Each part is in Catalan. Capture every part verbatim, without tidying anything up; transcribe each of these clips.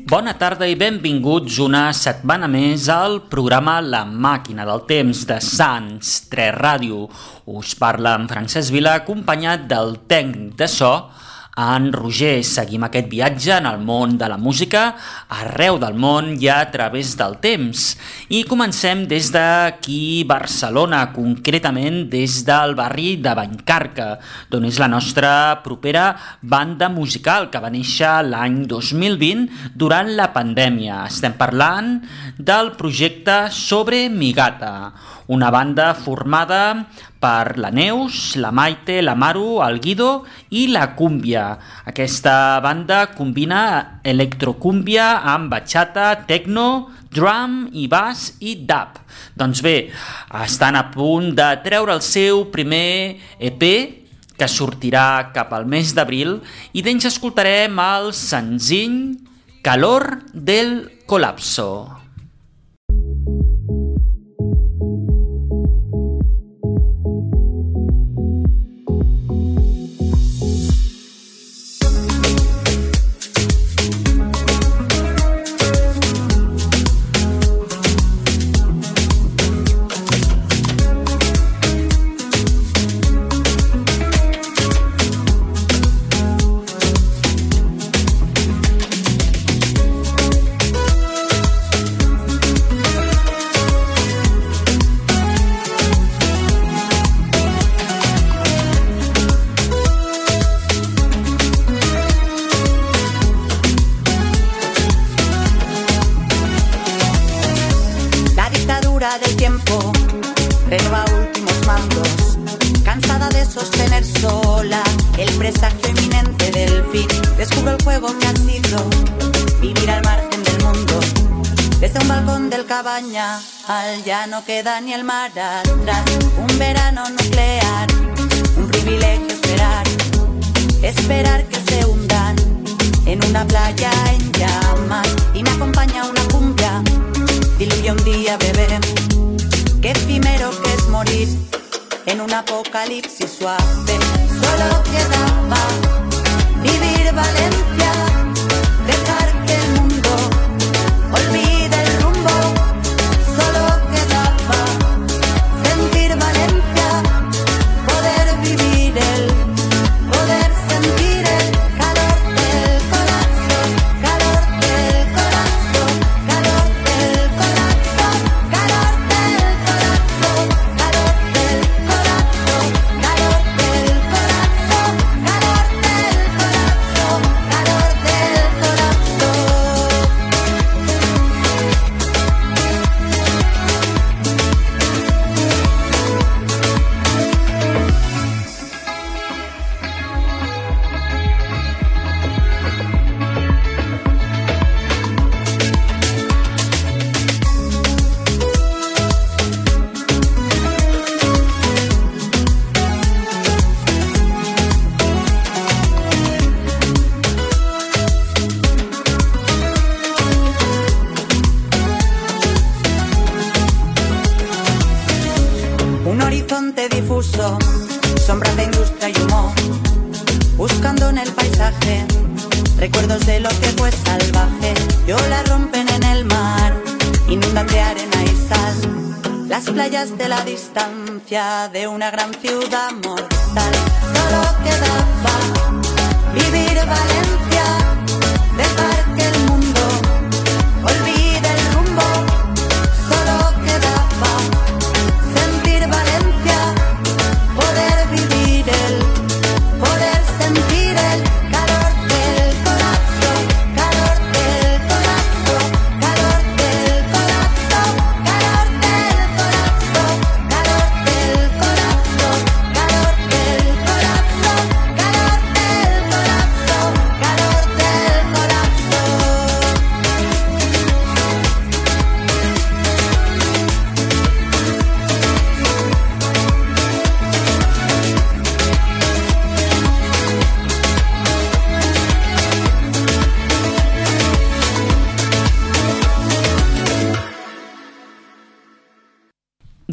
Bona tarda i benvinguts una setmana més al programa La Màquina del Temps de Sants tres Ràdio. Us parla en Francesc Vila, acompanyat del tècnic de so, en Roger. Seguim aquest viatge en el món de la música arreu del món i a través del temps. I comencem des d'aquí Barcelona, concretament des del barri de Vallcarca, d'on és la nostra propera banda musical que va néixer l'any dos mil vint durant la pandèmia. Estem parlant del projecte Sobre mi gata, una banda formada per la Neus, la Maite, la Maru, el Guido i la Cúmbia. Aquesta banda combina electrocúmbia amb bachata, techno, drum i bass i dub. Doncs bé, estan a punt de treure el seu primer E P que sortirà cap al mes d'abril i d'ells escoltarem el senzill Calor del Colapso. Del tiempo renova últimos mandos, cansada de sostener sola el presagio inminente del fin. Descubro el juego que ha sido vivir al margen del mundo. Desde un balcón del cabaña al ya no queda ni el mar atrás. Un verano nuclear, un privilegio esperar, esperar que se hundan en una playa en llamas. Y me acompaña una cumbia, diluye un día, bebé. Qué efímero que es morir en un apocalipsis suave. Solo quedaba vivir Valencia, dejar que el mundo olvide el rumbo. Solo quedaba sentir Valencia, poder vivir el, poder sentir el calor del corazón, calor del corazón, calor del corazón, calor del corazón, calor del corazón, calor del corazón, calor del corazón, calor del corazón. Un horizonte difuso, sombras de industria y humor, buscando en el paisaje recuerdos de lo que fue salvaje. Y olas rompen en el mar, inundan de arena y sal las playas de la distancia de una gran ciudad mortal. Solo quedaba vivir Valencia, dejar que el mundo olvide el rumbo. Solo quedaba sentir Valencia, poder vivir el, poder sentir el calor del corazón, calor del corazón, calor del corazón, calor del corazón, calor del corazón, calor del corazón, calor del corazón, calor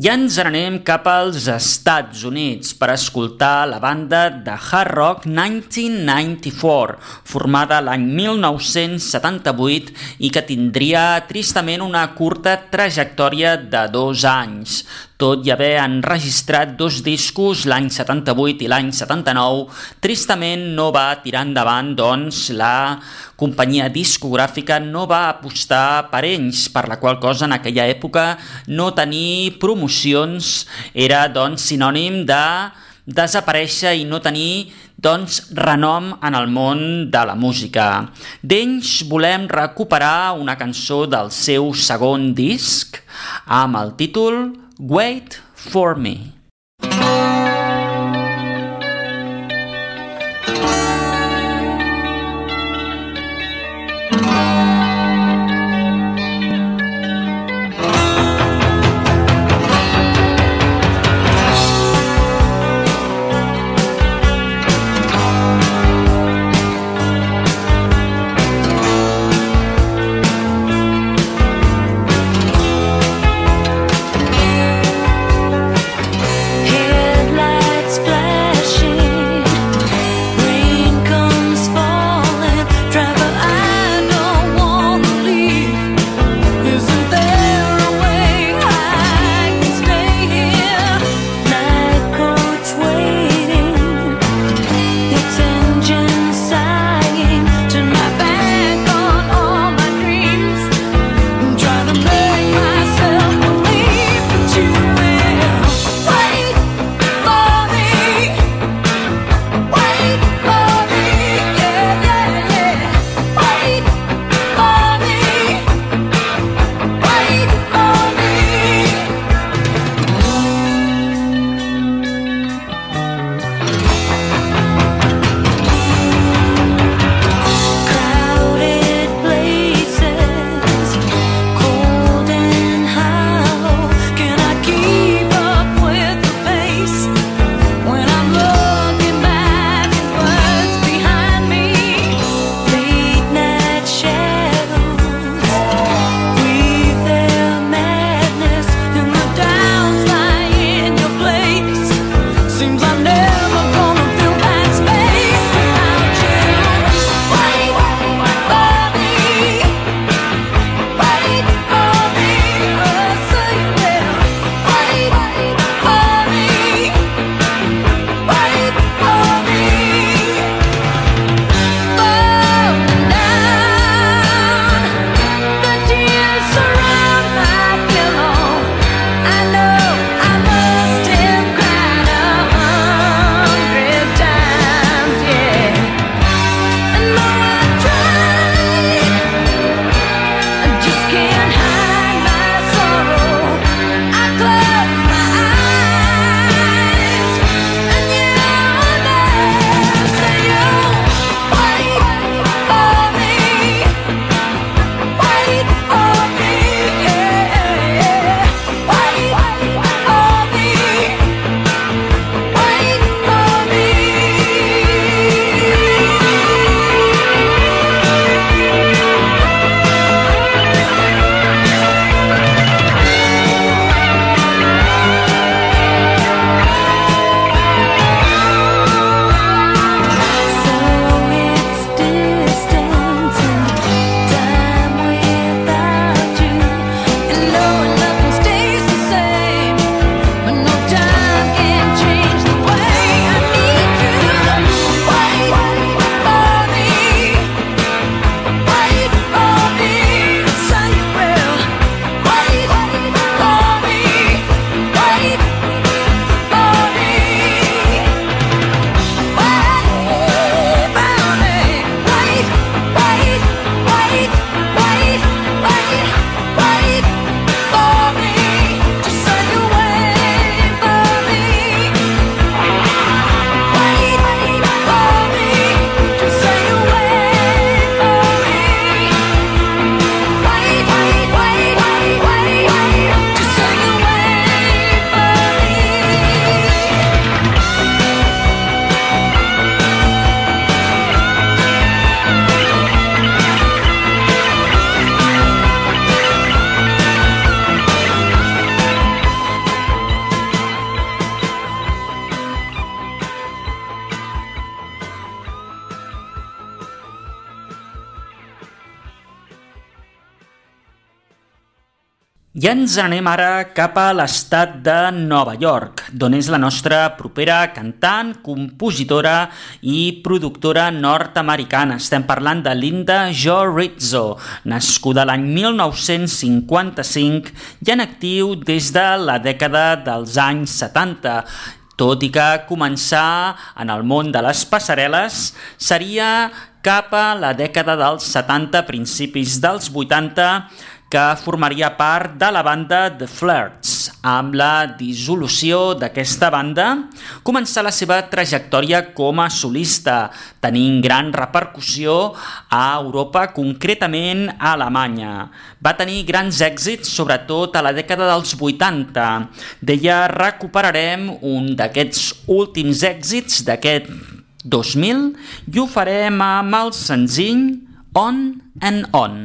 I ens anem cap als Estats Units per escoltar la banda de hard rock nineteen ninety-four, formada l'any mil nou-cents setanta-vuit i que tindria tristament una curta trajectòria de dos anys. Tot i haver enregistrat dos discos l'any setanta-vuit i l'any setanta-nou, tristament no va tirar endavant, doncs la companyia discogràfica no va apostar per ells, per la qual cosa en aquella època no tenir promocions era doncs sinònim de desaparèixer i no tenir doncs renom en el món de la música. D'ells volem recuperar una cançó del seu segon disc amb el títol Wait for Me. I ens anem ara cap a l'estat de Nova York, d'on és la nostra propera cantant, compositora i productora nord-americana. Estem parlant de Linda Jo Rizzo, nascuda l'any mil nou-cents cinquanta-cinc i en actiu des de la dècada dels anys setanta. Tot i que començar en el món de les passarel·les seria cap a la dècada dels setanta, principis dels vuitanta, que formaria part de la banda The Flirts. Amb la dissolució d'aquesta banda, començà la seva trajectòria com a solista, tenint gran repercussió a Europa, concretament a Alemanya. Va tenir grans èxits, sobretot a la dècada dels vuitanta. D'ella recuperarem un d'aquests últims èxits d'aquest dos mil i ho farem amb el senzill On and On.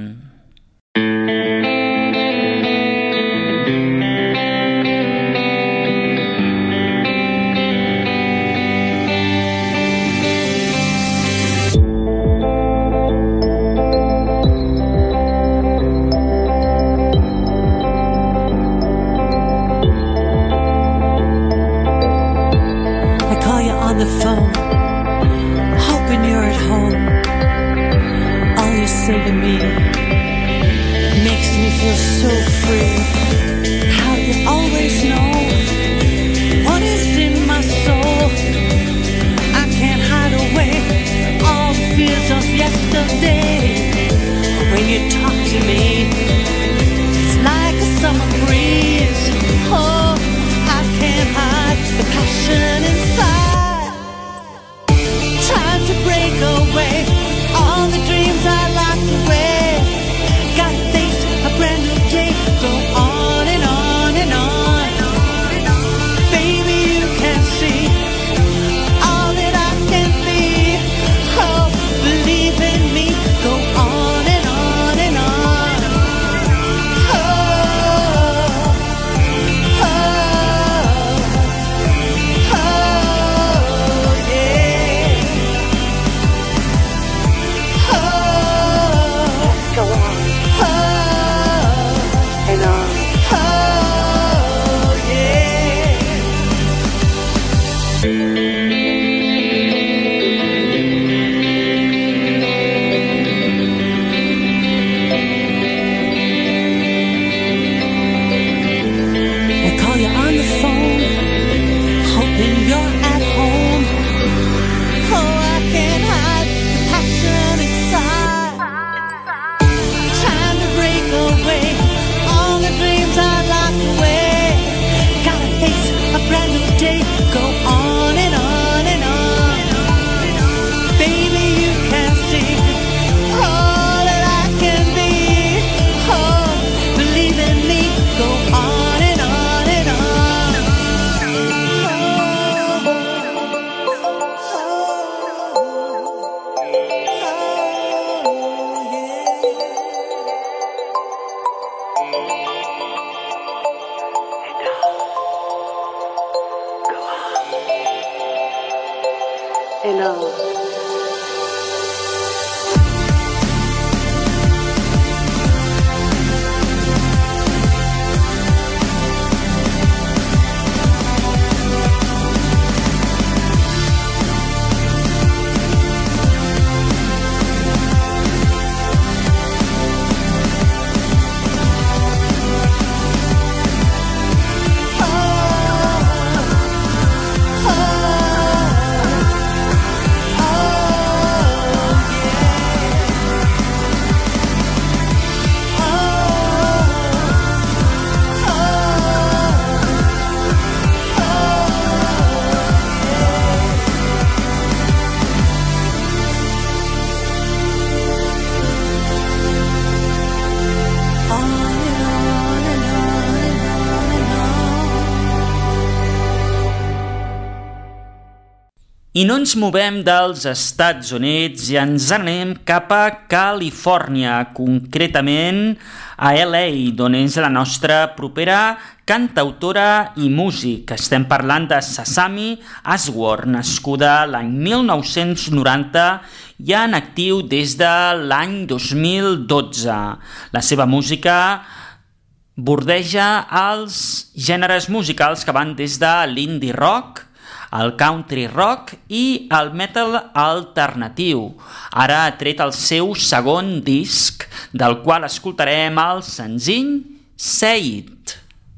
The phone, hoping you're at home. All you say to me makes me feel so free. How you always know what is in my soul. I can't hide away all the fears of yesterday. When you talk to me, it's like a summer breeze. Oh, I can't hide the passion inside. Time to break away all the dreams I locked away. Gotta face a brand new day. Go on and on and on. Baby, you can see all that I can be. Oh, believe in me. Go on and on and on. Oh, oh, oh, yeah. Go on, oh, and on, oh, yeah. I call you on the phone, hoping you're at home. Oh, I can't hide the passion inside. Time to break away all the dreams I locked away. Gotta face a brand new day. Go on and on and on. Baby, you can see all that I can be. Oh, believe in me. Go on and on and on. Oh, and on. I no ens movem dels Estats Units i ens anem cap a Califòrnia, concretament a L A, d'on és la nostra propera cantautora i músic. Estem parlant de Sesame Ashworth, nascuda l'any mil nou-cents noranta i en actiu des de l'any dos mil dotze. La seva música bordeja els gèneres musicals que van des de l'indie rock, el country rock i el metal alternatiu. Ara ha tret el seu segon disc, del qual escoltarem el senzill Say It.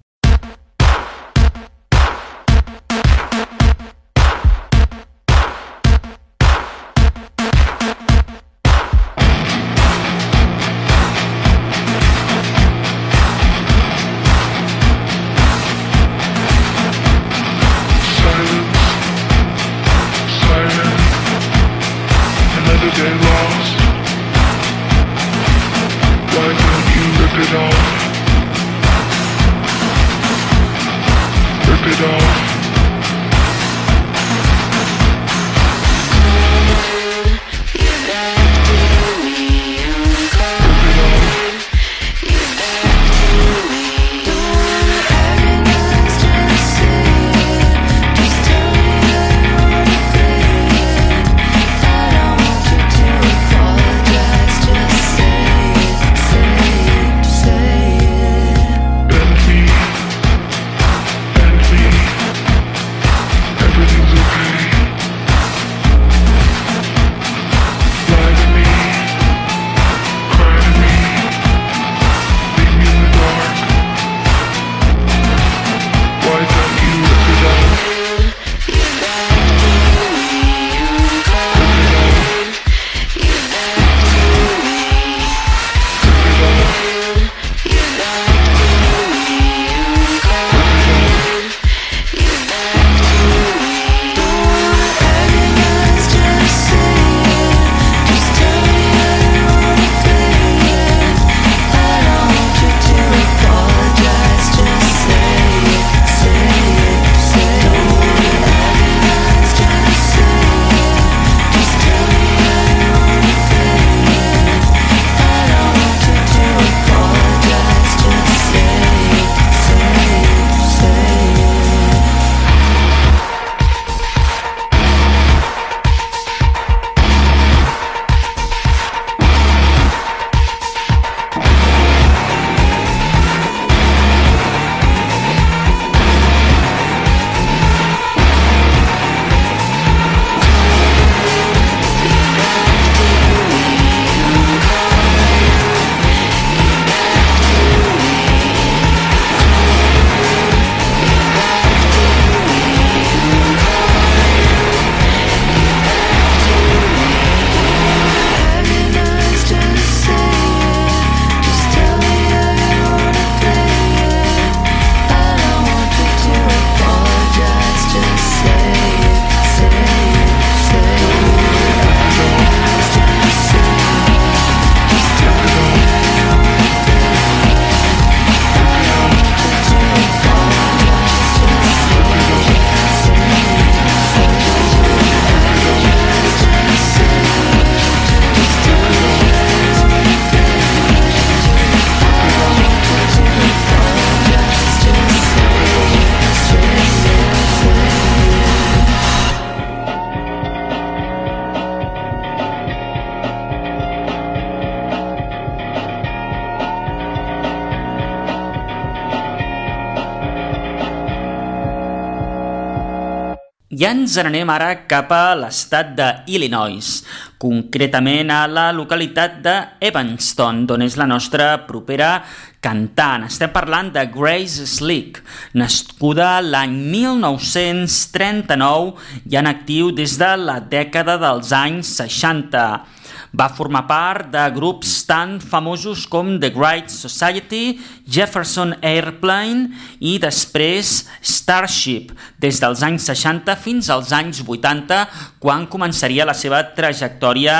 I ens n'anem ara cap a l'estat d'Illinois, concretament a la localitat d'Evanston, d'on és la nostra propera cantant. Estem parlant de Grace Slick, nascuda l'any mil nou-cents trenta-nou i en actiu des de la dècada dels anys seixanta. Va formar part de grups tan famosos com The Great Society, Jefferson Airplane i després Starship, des dels anys seixanta fins als anys vuitanta, quan començaria la seva trajectòria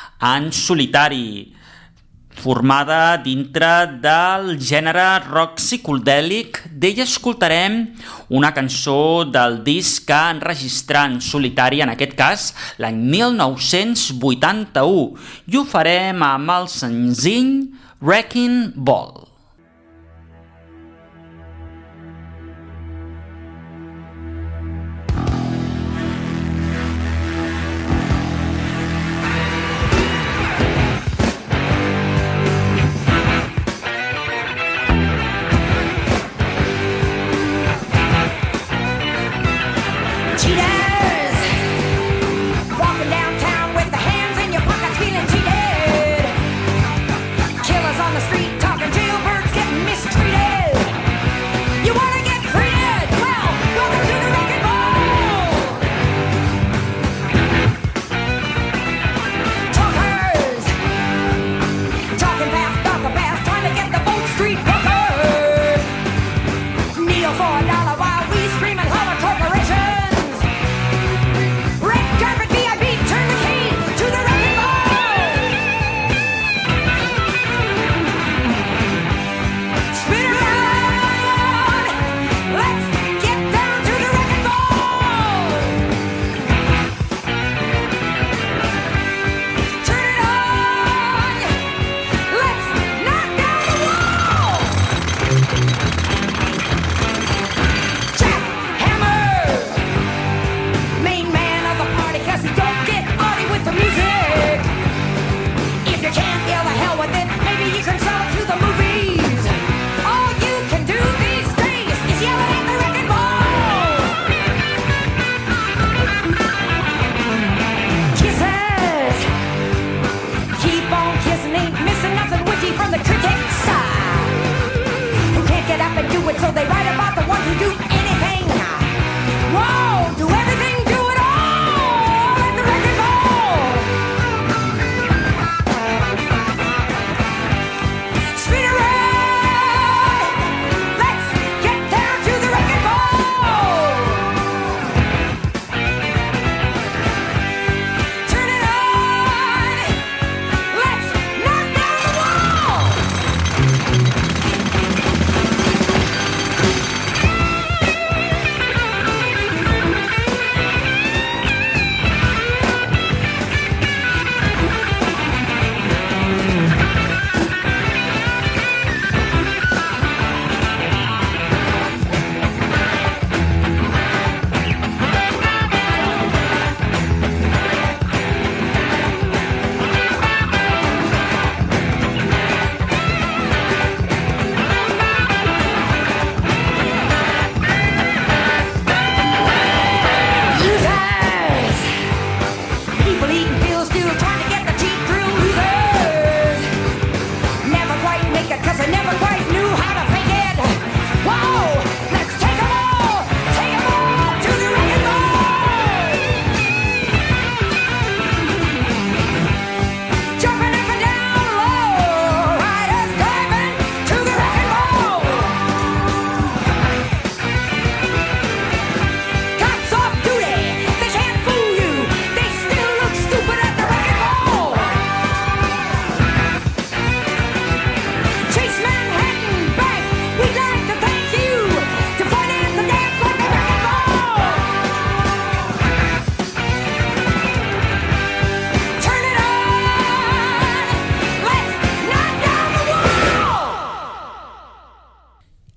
en solitari, formada dintre del gènere rock psicodèlic. D'ella escoltarem una cançó del disc que enregistrà en solitari, en aquest cas l'any mil nou-cents vuitanta-u, i ho farem amb el senzill Wrecking Ball.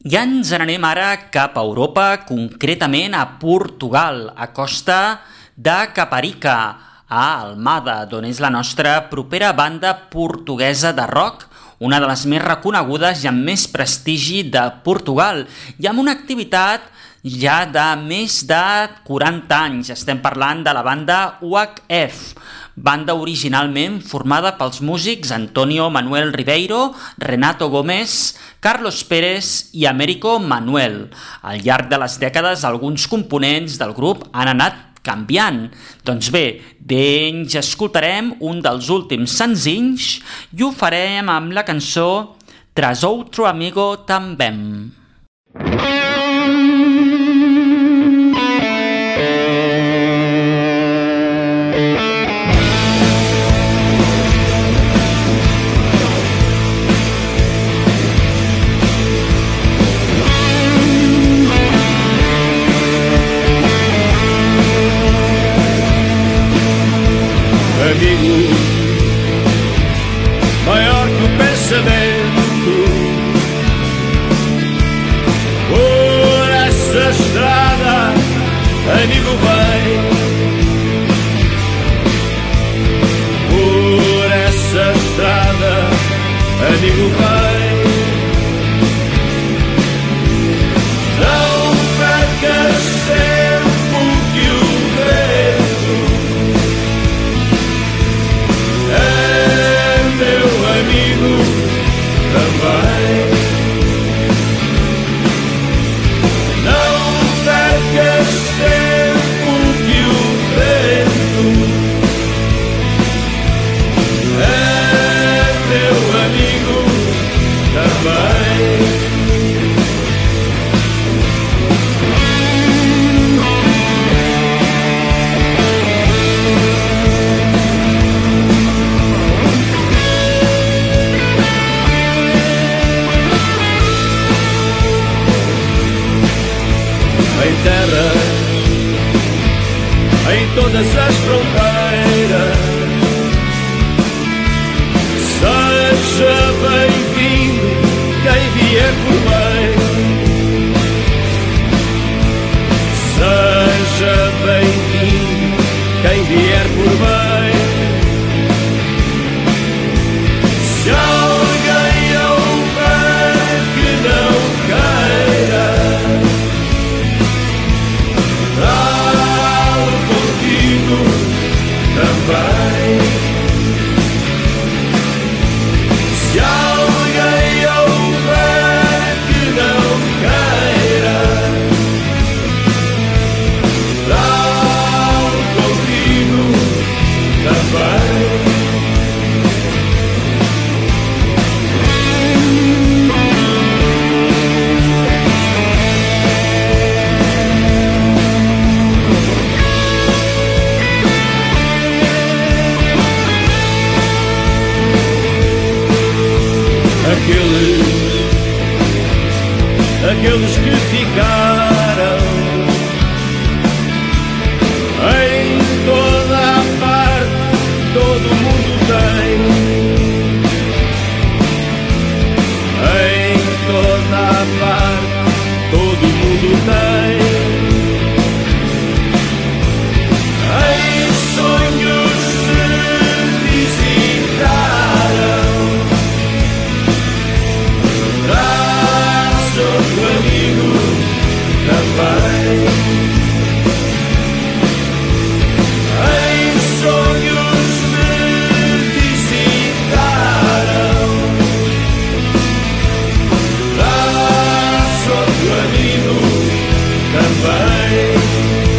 I ens n'anem ara cap a Europa, concretament a Portugal, a costa de Caparica, a Almada, d'on és la nostra propera banda portuguesa de rock, una de les més reconegudes i amb més prestigi de Portugal, i amb una activitat ja de més de quaranta anys. Estem parlant de la banda U H F, banda originalment formada pels músics Antonio Manuel Ribeiro, Renato Gómez, Carlos Pérez i Américo Manuel. Al llarg de les dècades, alguns components del grup han anat canviant. Doncs bé, d'ells escoltarem un dels últims senzills i ho farem amb la cançó Tras Outro Amigo Também. Amigo, maior que o pensamento, por essa estrada, amigo, vai. Por essa estrada, amigo, vai. Não percas tempo que o vento é meu amigo também. Não percas tempo que o vento é meu amigo também. Em terra, em todas as fronteiras, seja bem-vindo quem vier por bem. Seja bem-vindo quem vier por bem. Se alguém houver que não queira, trago contigo também. Se alguém houver que não queira, trago contigo também. Aqueles, aqueles que ficaram em toda a parte, todo mundo tem. Em toda a parte, todo mundo tem. Em sonhos se visitaram. Traz outro amigo também. Em sonhos me visitaram. Traz outro amigo também.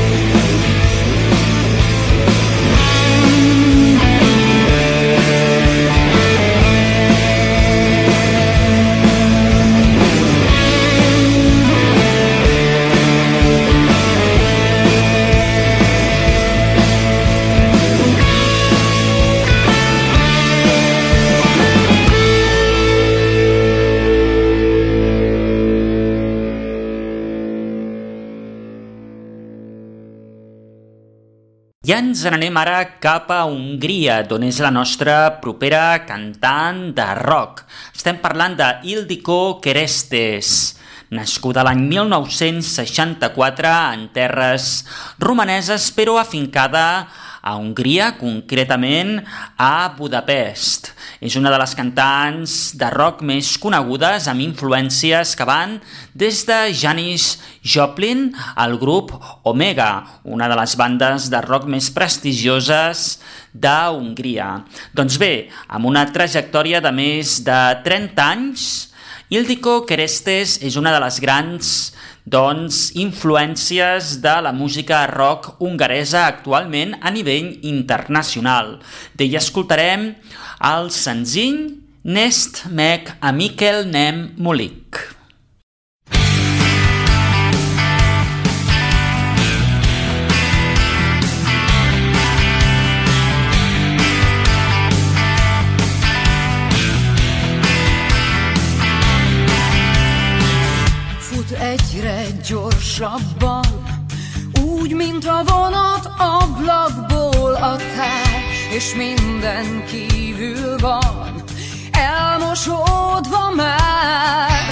I ens n'anem ara cap a Hongria, d'on és la nostra propera cantant de rock. Estem parlant de Ildikó Kerestes, nascuda l'any mil nou-cents seixanta-quatre en terres romaneses, però afincada a Hongria, concretament a Budapest. És una de les cantants de rock més conegudes, amb influències que van des de Janis Joplin al grup Omega, una de les bandes de rock més prestigioses d'Hongria. Doncs bé, amb una trajectòria de més de trenta anys, Ildiko Kerestes és una de les grans doncs, influències de la música rock hongaresa actualment a nivell internacional. D'ella escoltarem el senzill Nest meg a Mikkel nem múlik. Egyre gyorsabban, úgy, mint a vonat ablakból a tár, és minden kívül van, elmosódva már.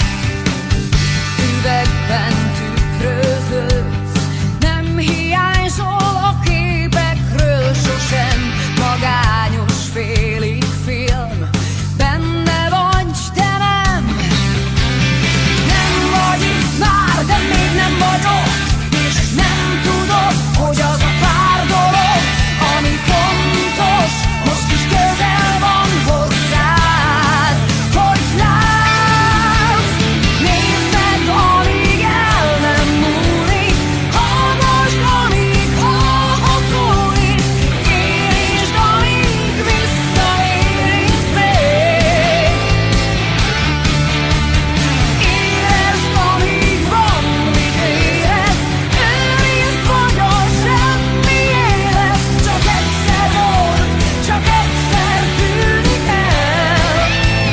Üvegben tükröződsz, nem hiányzol a képekről sosem, magányos félig film, benne vagy, de nem. Nem vagy itt már, de még nem vagy ott, és nem tudod, hogy az a pár dolog, ami fontos, most is közel van hozzád, hogy látsz. Nézd meg, amíg el nem múlik, hallgass, amíg hallhatódik, érintsd, amíg visszaérint még. Érezd, amíg van, mit érez, őrizd, vagy a semmi élet, csak egyszer volt, csak egyszer tűnik el.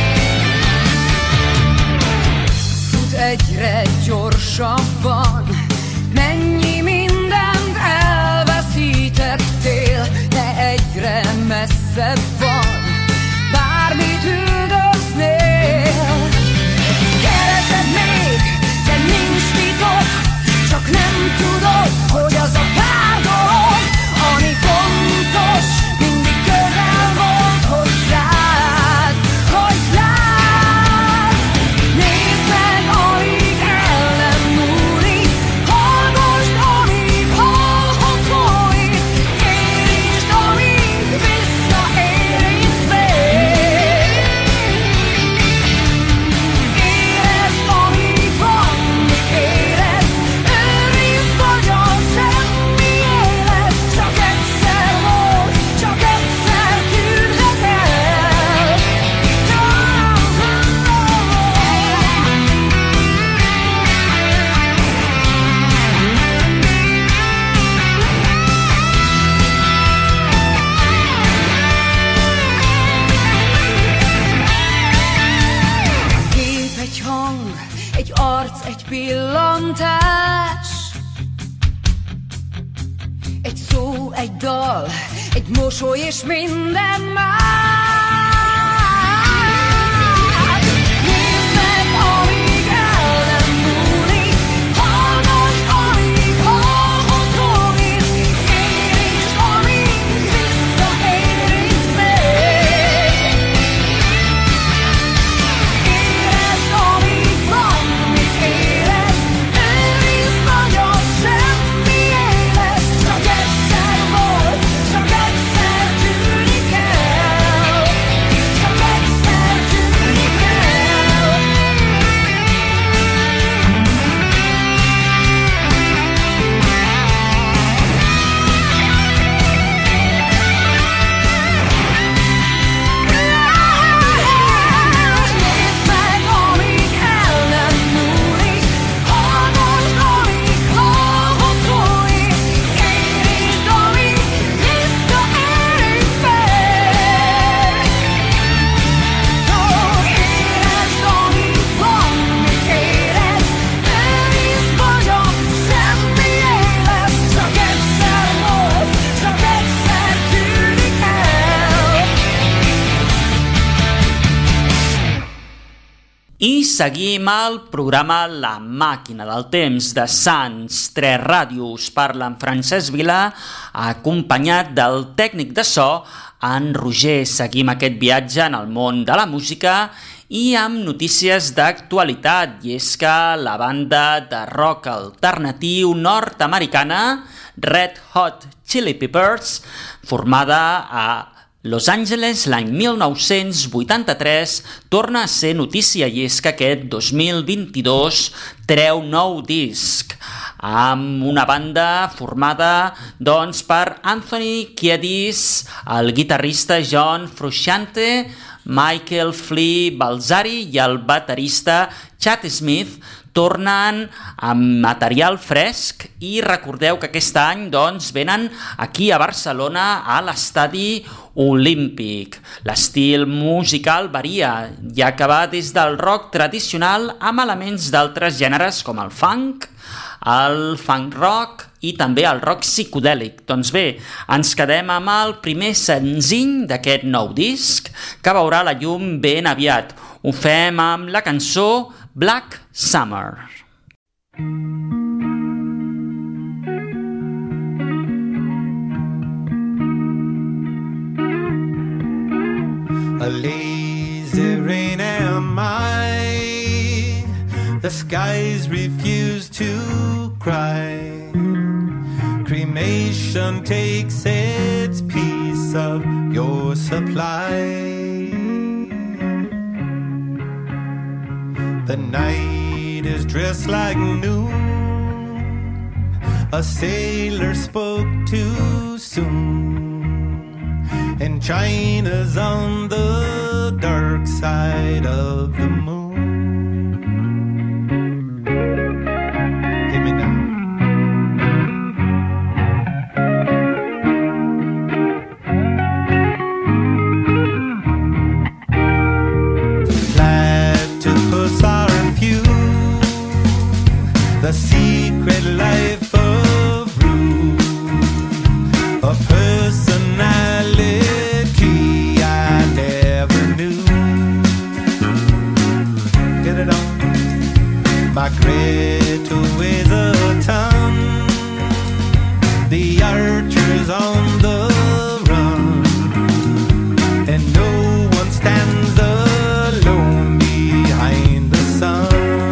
Fut egyre gyorsabban, mennyi mindent elveszítettél, de egyre messzebb van, bármit üldöznél. Keresed még, de nincs titok, csak nem tudod, hogy az a pár dolog, ami fontos, mindig közel volt hozzád, hogy látsz. Nézd meg, amíg el nem múlik, hallgass, amíg hallhatódik, érintsd, amíg visszaérint még. Érezd, amíg van, mit érez, őrizd, vagy a semmi élet, csak egyszer volt, csak egyszer tűnhet el. Kép, egy hang, egy arc, egy pillantás, egy szó, egy dal, egy mosoly és minden más. Nézd meg, amíg el nem múlik, hallgass, amíg hallhatódik, érintsd, amíg visszaérint még. Érezd, amíg van, mit érez, őrizd, vagy a semmi élet, csak egyszer volt, csak egyszer tűnik el. I seguim el programa La Màquina del Temps de Sants tres Ràdio. Us parla en Francesc Vila, acompanyat del tècnic de so, en Roger. Seguim aquest viatge en el món de la música i amb notícies d'actualitat. I és que la banda de rock alternatiu nord-americana Red Hot Chili Peppers, formada a Los Angeles l'any mil nou-cents vuitanta-tres, torna a ser notícia, i és que aquest dos mil vint-i-dos treu nou disc amb una banda formada doncs, per Anthony Kiedis, el guitarrista John Frusciante, Michael Flea Balzari i el baterista Chad Smith. Tornen amb material fresc i recordeu que aquest any doncs, venen aquí a Barcelona a l'Estadi Olímpic. L'estil musical varia, ja que va des del rock tradicional amb elements d'altres gèneres com el funk, el funk rock i també el rock psicodèlic. Doncs bé, ens quedem amb el primer senzill d'aquest nou disc que veurà la llum ben aviat. Ho fem amb la cançó Black Summer. A lazy rain am I, the skies refuse to cry. Cremation takes its piece of your supply. The night is dressed like noon. A sailor spoke too soon, and China's on the dark side of the moon. Hit me now. The secret life of Rue, a personality I never knew. Get it on. My Greta weighs a ton. The archer's on the run, and no one stands alone behind the sun.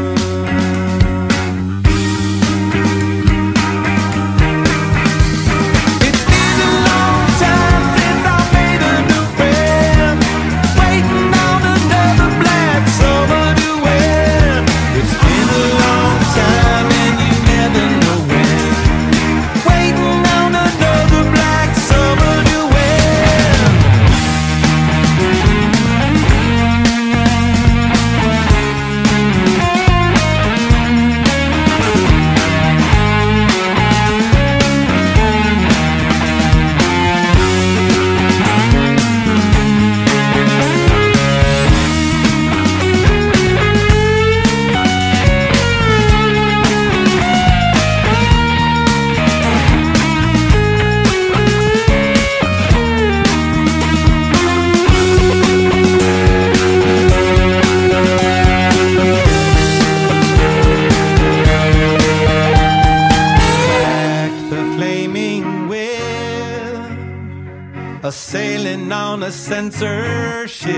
Sailing on a censorship,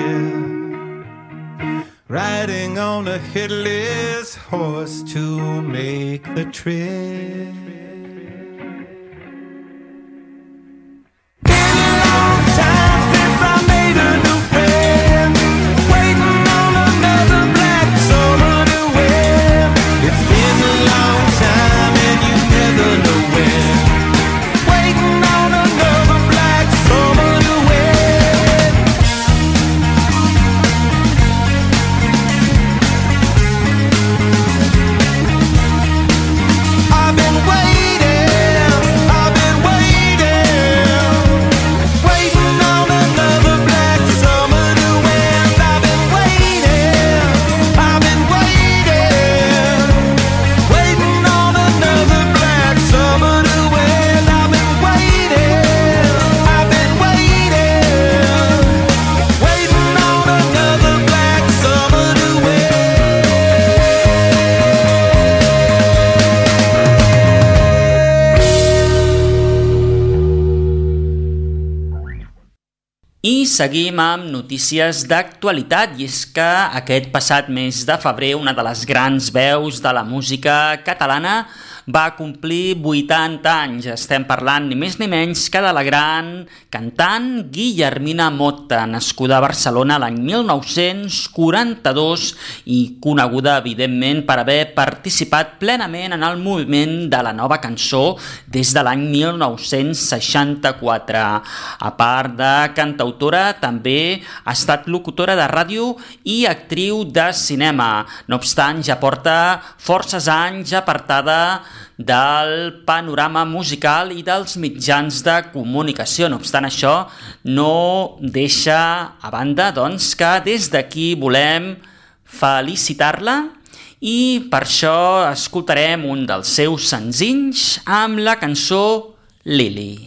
riding on a headless horse to make the trip. I've been waiting. seguim amb notícies d'actualitat, i és que aquest passat mes de febrer una de les grans veus de la música catalana va complir vuitanta anys. Estem parlant ni més ni menys que de la gran cantant Guillermina Motta, nascuda a Barcelona l'any mil nou-cents quaranta-dos i coneguda, evidentment, per haver participat plenament en el moviment de la nova cançó des de l'any mil nou-cents seixanta-quatre. A part de cantautora, també ha estat locutora de ràdio i actriu de cinema. No obstant, ja porta forces anys apartada del panorama musical i dels mitjans de comunicació. No obstant això, no deixa a banda, doncs, que des d'aquí volem felicitar-la i per això escoltarem un dels seus senzills amb la cançó Lili.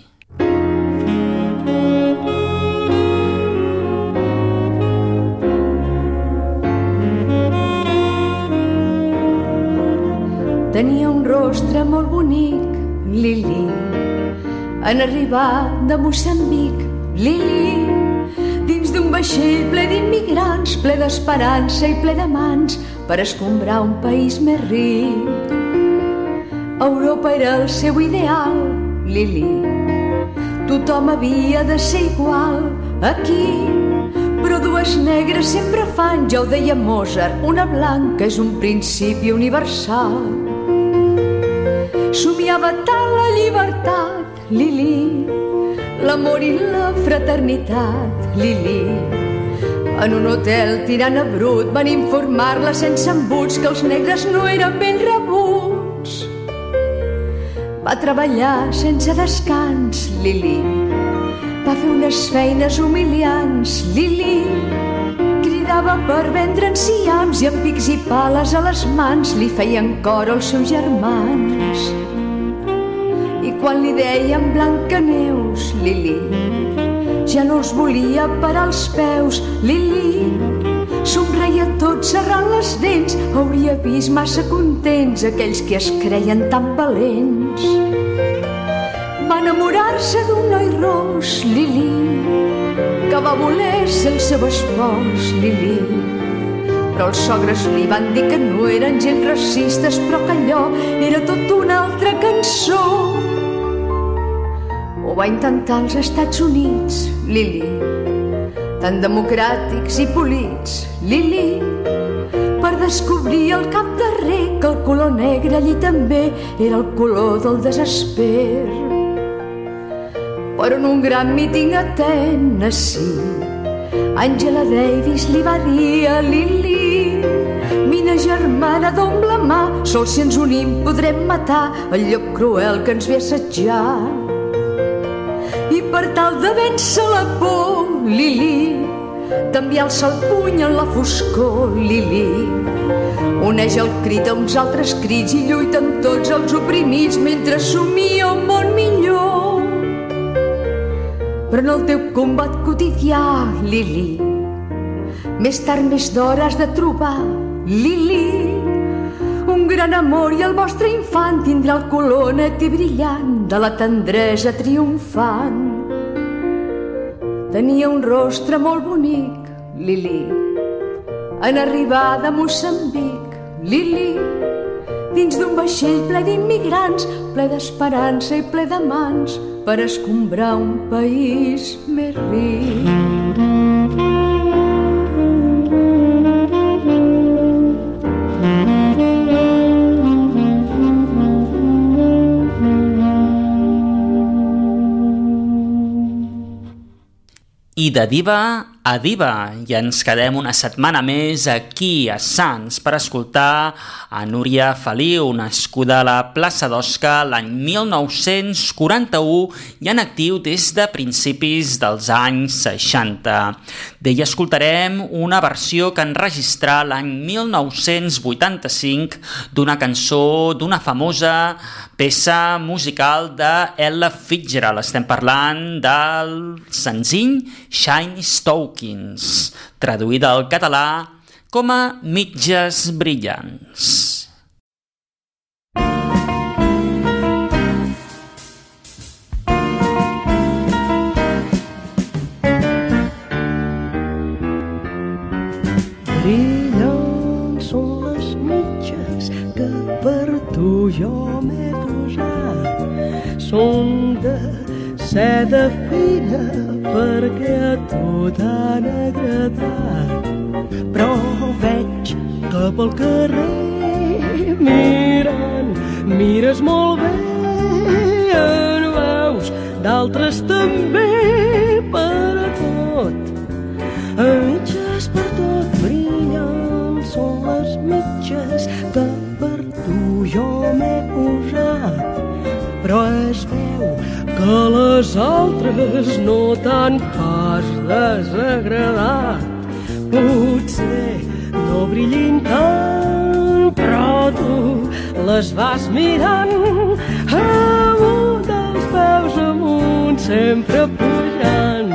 Tenia un rostre molt bonic, Lili, en arribar de Moçambic, Lili, dins d'un vaixell ple d'immigrants, ple d'esperança i ple de mans per escombrar un país més ric. Europa era el seu ideal, Lili, tothom havia de ser igual aquí, però dues negres sempre fan, ja ho deia Mozart, una blanca és un principi universal. Somiava tant la llibertat, Lili, l'amor i la fraternitat, Lili. En un hotel tirant a brut van informar-la sense embuts que els negres no eren ben rebuts. Va treballar sense descans, Lili. Va fer unes feines humiliants, Lili. Cridava per vendre enciams i amb pics i pales a les mans li feien cor als seus germans. I quan li deien Blancaneus, Lili, ja no els volia parar els peus, Lili. Somreia tot serrant les dents, hauria vist massa contents aquells que es creien tan valents. Va enamorar-se d'un noi ros, Lili, que va voler ser el seu espòs, Lili. Però els sogres li van dir que no eren gens racistes, però que allò era tot una altra cançó. Ho va intentar als Estats Units, Lili, tan democràtics i polits, Lili, per descobrir al cap darrer que el color negre allí també era el color del desesper. Però en un gran míting a Tennessee, Angela Davis li va dir a Lili: «Mina germana, d'on la mà, sols si ens unim podrem matar el llop cruel que ens ve a assetjar». I per tal de vèncer la por, Lili, també alça el puny en la foscor, Lili. Uneix el crit a uns altres crits i lluita amb tots els oprimits mentre somia un món millor. Però en el teu combat quotidià, Lili, més tard, més d'hora has de trobar, Lili, un gran amor i el vostre infant tindrà el color net i brillant de la tendresa triomfant. Tenia un rostre molt bonic, Lili, en arribar de Moçambic, Lili, dins d'un vaixell ple d'immigrants, ple d'esperança i ple de mans per escombrar un país més ric. I de diva a diva, i ens quedem una setmana més aquí a Sants per escoltar a Núria Feliu, nascuda a la plaça d'Osca l'any mil nou-cents quaranta-u i en actiu des de principis dels anys seixanta. D'ella escoltarem una versió que enregistrà l'any mil nou-cents vuitanta-cinc d'una cançó d'una famosa peça musical de Ella Fitzgerald. Estem parlant del senzill Shiny Stockings, traduïda al català com a Mitges brillants. jo m'he posat són de seda fina perquè a tu t'han agradat. Però veig que pel carrer mirant, mires molt bé, en veus d'altres també per a tot. A mitges per tot brillen són les mitges que per tu jo m'he posat. Però es veu que les altres no t'han pas desagradat. Potser no brillin tant, però tu les vas mirant amunt dels peus amunt, sempre pujant.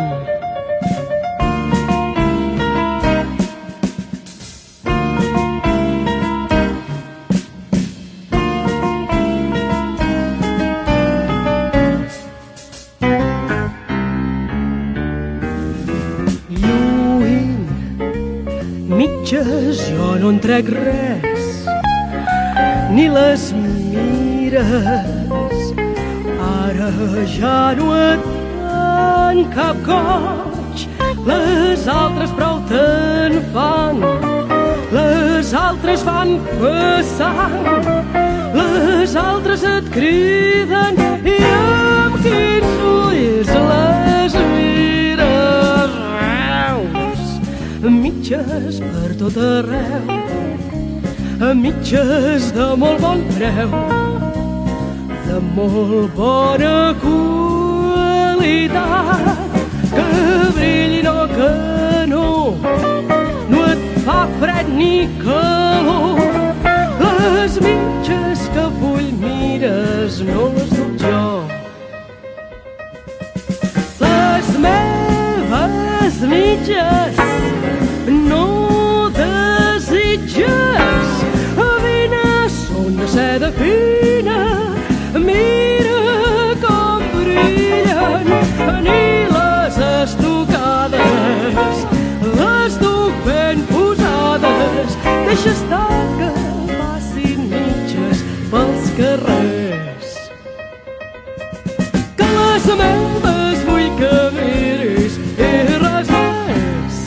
Jo no en trec res, ni les mires. Ara ja no et fan cap goig, les altres prou te'n fan. Les altres van passant, les altres et criden i amb quins ulls les mires. A mitges per tot arreu, a mitges de molt bon preu, de molt bona qualitat, que brillin o que no, no et fa fred ni calor. Les mitges que vull mires no les duc jo. Les meves mitges no desitges, vine, són de seda fina, mira com brillen, ni les estocades, les duc ben posades, deixa estar que passin mitges pels carrers. Que les meves vull que miris i res més.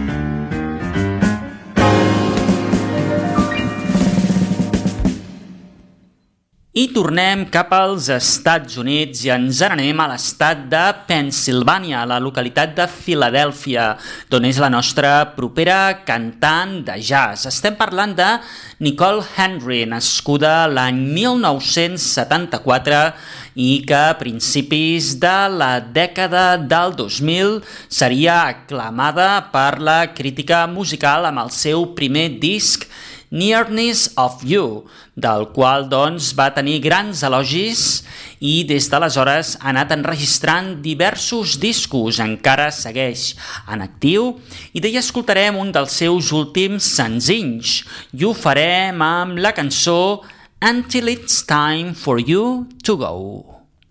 I tornem cap als Estats Units i ens n'anem a l'estat de Pennsilvània, a la localitat de Filadèlfia, d'on és la nostra propera cantant de jazz. Estem parlant de Nicole Henry, nascuda l'any mil nou-cents setanta-quatre i que a principis de la dècada del dos mil seria aclamada per la crítica musical amb el seu primer disc Nearness of You, del qual doncs, va tenir grans elogis i des d'aleshores ha anat enregistrant diversos discos, encara segueix en actiu i d'ella escoltarem un dels seus últims senzills i ho farem amb la cançó Until It's Time for You to Go.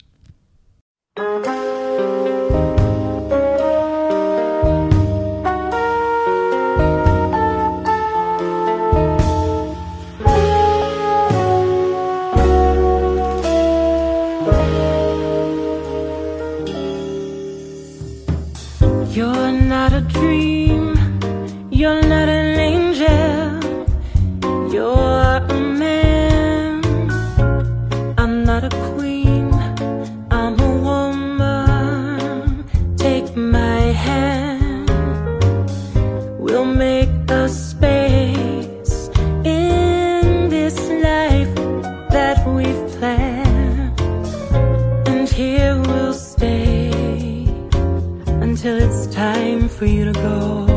You're not a dream, you're not an angel, you're a man. I'm not a queen, I'm a woman. Take my hand, we'll make a space in this life that we've planned, and here we'll stay until it's time for you to go.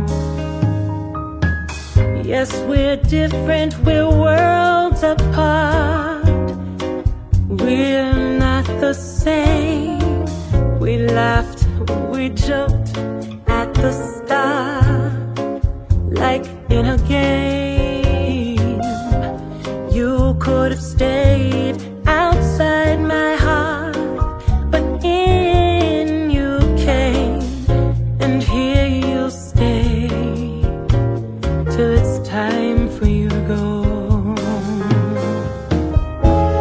Yes, we're different, we're worlds apart. We're not the same. We laughed, we joked at the start, like in a game. You could have stayed outside my heart, but in you came, and here you'll stay till it's time for you to go.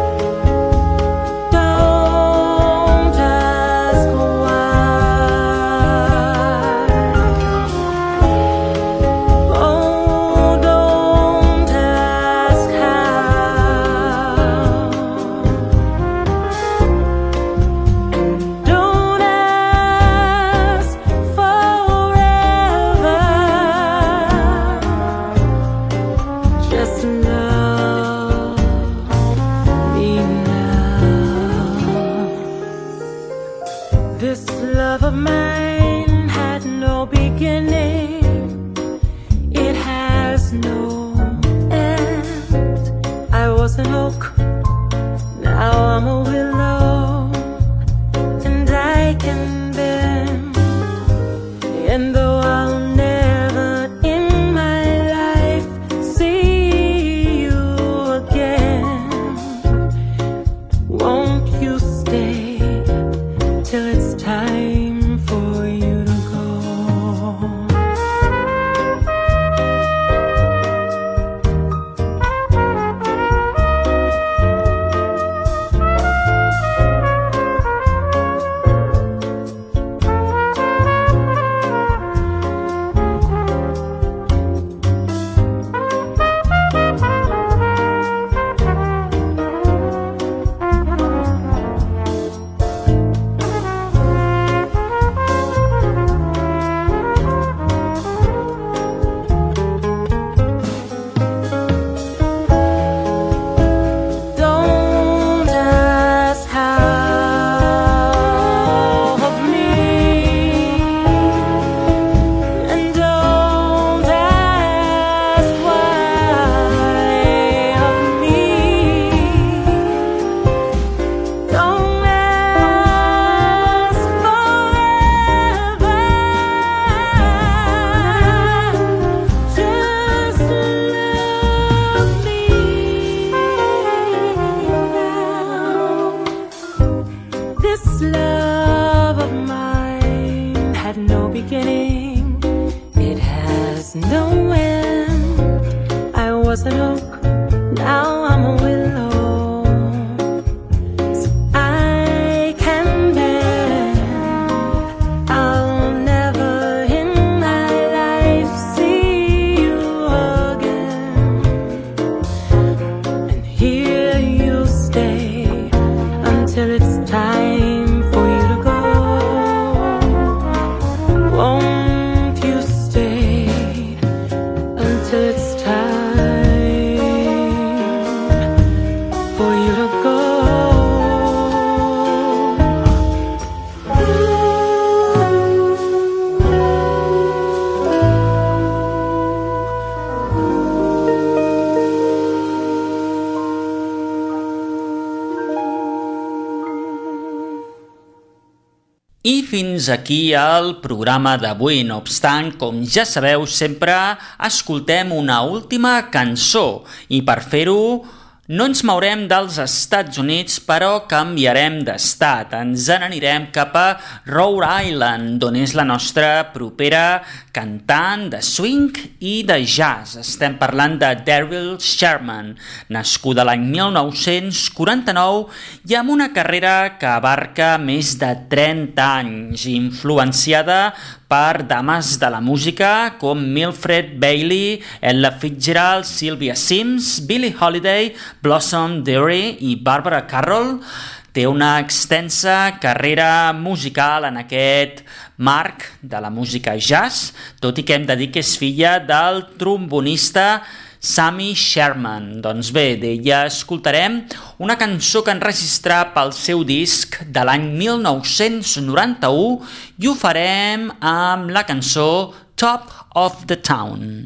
love me now. This love of mine had no beginning, it has no end. I was an oak, now I'm a willow, and I can bend. And though I'll never in my life see you again, won't you stay till it's time for you to go? I fins aquí el programa d'avui. No obstant, com ja sabeu, sempre escoltem una última cançó i per fer-ho no ens mourem dels Estats Units, però canviarem d'estat. Ens n'anirem cap a Rhode Island, d'on és la nostra propera cantant de swing i de jazz. Estem parlant de Daryl Sherman, nascuda l'any mil nou-cents quaranta-nou i amb una carrera que abarca més de trenta anys, influenciada per dames de la música com Mildred Bailey, Ella Fitzgerald, Sylvia Sims, Billie Holiday, Blossom Dearie i Barbara Carroll. Té una extensa carrera musical en aquest marc de la música jazz, tot i que hem de dir que és filla del trombonista Sammy Sherman. Doncs bé, d'ella escoltarem una cançó que enregistrà pel seu disc de l'any mil nou-cents noranta-u i ho farem amb la cançó Top of the Town.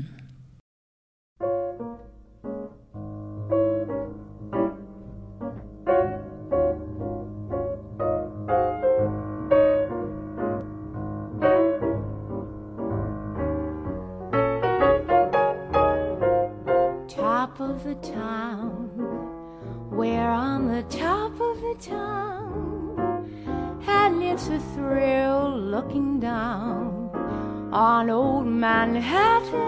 Of the town, we're on the top of the town, and it's a thrill looking down on old Manhattan.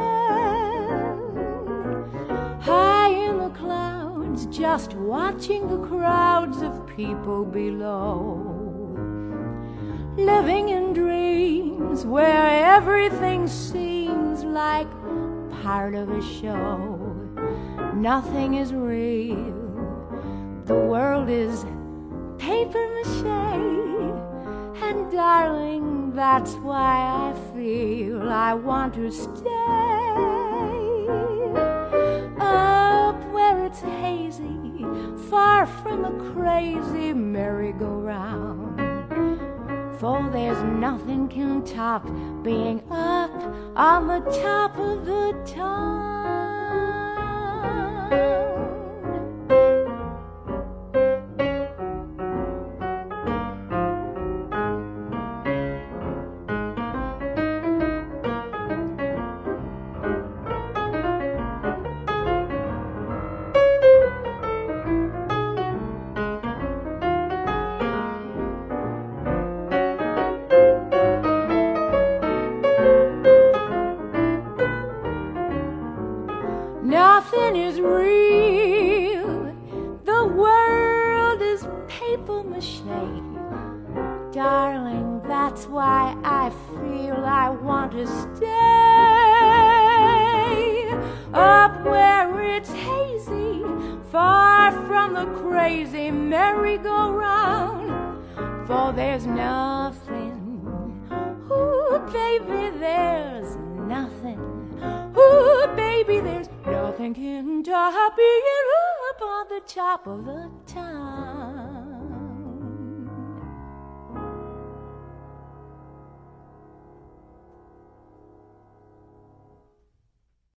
High in the clouds, just watching the crowds of people below, living in dreams where everything seems like part of a show. Nothing is real, the world is paper mache, and darling, that's why I feel I want to stay. Oh, for there's nothing can top being up on the top of the town. Nothing is real, the world is paper mache. Darling, that's why I feel I want to stay up where it's hazy, far from the crazy merry-go-round. For there's nothing, ooh, baby, there's nothing. Ooh, baby, there's nothing can top being up on the top of the town.